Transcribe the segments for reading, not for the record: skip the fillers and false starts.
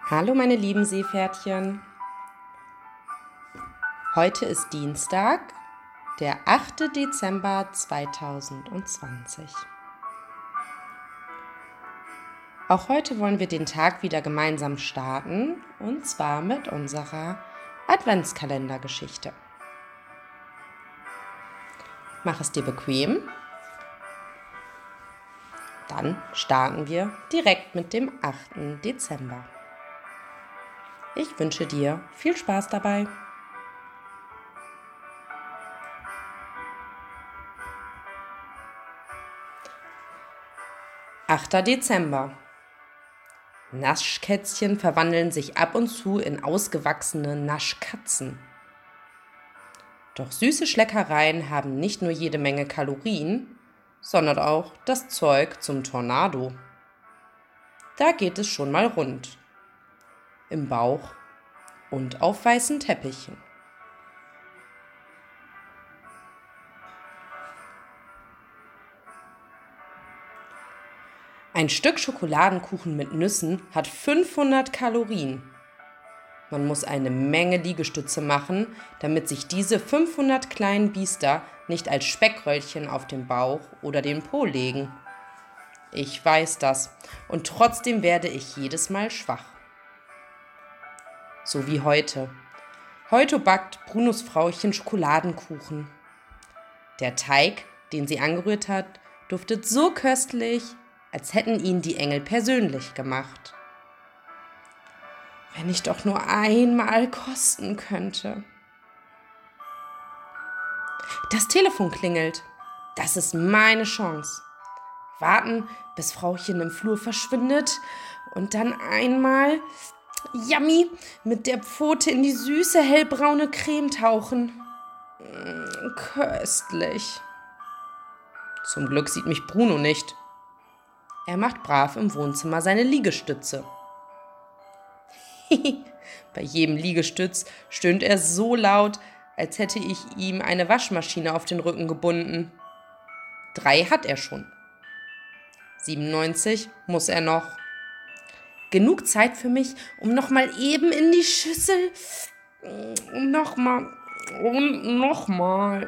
Hallo meine lieben Seepferdchen. Heute ist Dienstag, der 8. Dezember 2020. Auch heute wollen wir den Tag wieder gemeinsam starten, und zwar mit unserer Adventskalendergeschichte. Mach es dir bequem. Dann starten wir direkt mit dem 8. Dezember. Ich wünsche dir viel Spaß dabei. »8. Dezember. Naschkätzchen verwandeln sich ab und zu in ausgewachsene Naschkatzen. Doch süße Schleckereien haben nicht nur jede Menge Kalorien, sondern auch das Zeug zum Tornado. Da geht es schon mal rund. Im Bauch und auf weißen Teppichen. Ein Stück Schokoladenkuchen mit Nüssen hat 500 Kalorien. Man muss eine Menge Liegestütze machen, damit sich diese 500 kleinen Biester nicht als Speckröllchen auf den Bauch oder den Po legen. Ich weiß das, und trotzdem werde ich jedes Mal schwach. So wie heute. Heute backt Brunos Frauchen Schokoladenkuchen. Der Teig, den sie angerührt hat, duftet so köstlich, als hätten ihn die Engel persönlich gemacht. Wenn ich doch nur einmal kosten könnte. Das Telefon klingelt. Das ist meine Chance. Warten, bis Frauchen im Flur verschwindet und dann einmal, yummy, mit der Pfote in die süße hellbraune Creme tauchen. Köstlich. Zum Glück sieht mich Bruno nicht. Er macht brav im Wohnzimmer seine Liegestütze. Bei jedem Liegestütz stöhnt er so laut, als hätte ich ihm eine Waschmaschine auf den Rücken gebunden. 3 hat er schon. 97 muss er noch. Genug Zeit für mich, um nochmal eben in die Schüssel. Nochmal. Und nochmal.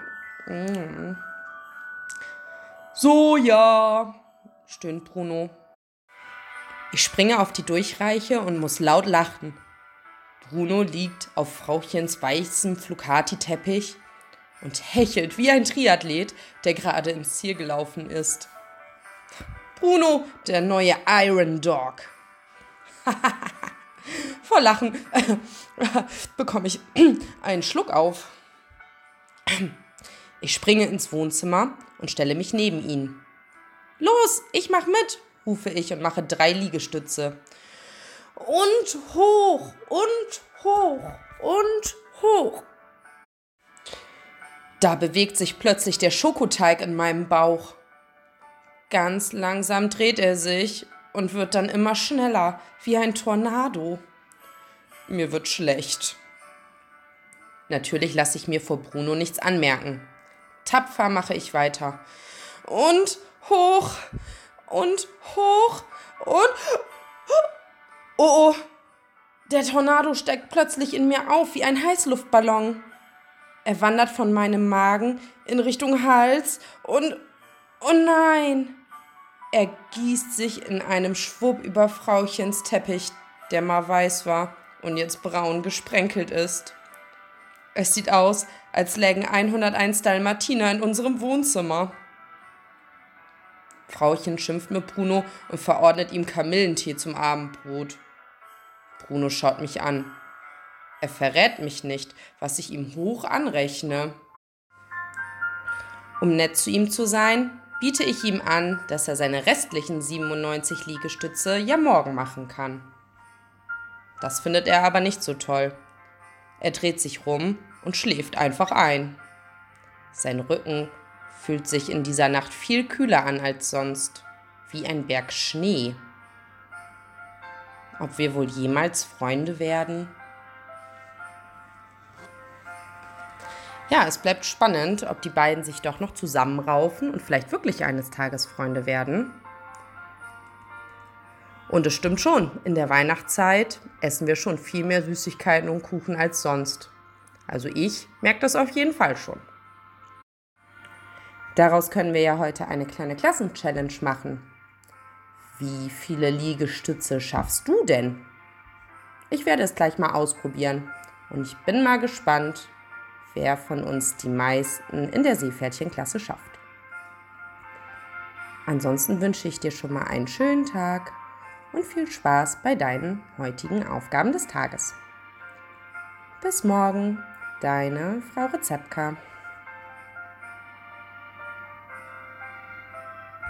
So, ja, stöhnt Bruno. Ich springe auf die Durchreiche und muss laut lachen. Bruno liegt auf Frauchens weißem Flocati-Teppich und hechelt wie ein Triathlet, der gerade ins Ziel gelaufen ist. Bruno, der neue Iron Dog. Vor Lachen bekomme ich einen Schluck auf. Ich springe ins Wohnzimmer und stelle mich neben ihn. Los, ich mach mit, rufe ich und mache 3 Liegestütze. Und hoch, und hoch, und hoch. Da bewegt sich plötzlich der Schokoteig in meinem Bauch. Ganz langsam dreht er sich und wird dann immer schneller, wie ein Tornado. Mir wird schlecht. Natürlich lasse ich mir vor Bruno nichts anmerken. Tapfer mache ich weiter. Und hoch, und hoch, und... Oh, der Tornado steigt plötzlich in mir auf wie ein Heißluftballon. Er wandert von meinem Magen in Richtung Hals und... Oh nein! Er gießt sich in einem Schwupp über Frauchens Teppich, der mal weiß war und jetzt braun gesprenkelt ist. Es sieht aus, als lägen 101 Dalmatiner in unserem Wohnzimmer. Frauchen schimpft mit Bruno und verordnet ihm Kamillentee zum Abendbrot. Bruno schaut mich an. Er verrät mich nicht, was ich ihm hoch anrechne. Um nett zu ihm zu sein, biete ich ihm an, dass er seine restlichen 97 Liegestütze ja morgen machen kann. Das findet er aber nicht so toll. Er dreht sich rum und schläft einfach ein. Sein Rücken fühlt sich in dieser Nacht viel kühler an als sonst, wie ein Berg Schnee. Ob wir wohl jemals Freunde werden? Ja, es bleibt spannend, ob die beiden sich doch noch zusammenraufen und vielleicht wirklich eines Tages Freunde werden. Und es stimmt schon, in der Weihnachtszeit essen wir schon viel mehr Süßigkeiten und Kuchen als sonst. Also ich merke das auf jeden Fall schon. Daraus können wir ja heute eine kleine Klassenchallenge machen. Wie viele Liegestütze schaffst du denn? Ich werde es gleich mal ausprobieren und ich bin mal gespannt, wer von uns die meisten in der Seepferdchenklasse schafft. Ansonsten wünsche ich dir schon mal einen schönen Tag und viel Spaß bei deinen heutigen Aufgaben des Tages. Bis morgen, deine Frau Rezeptka.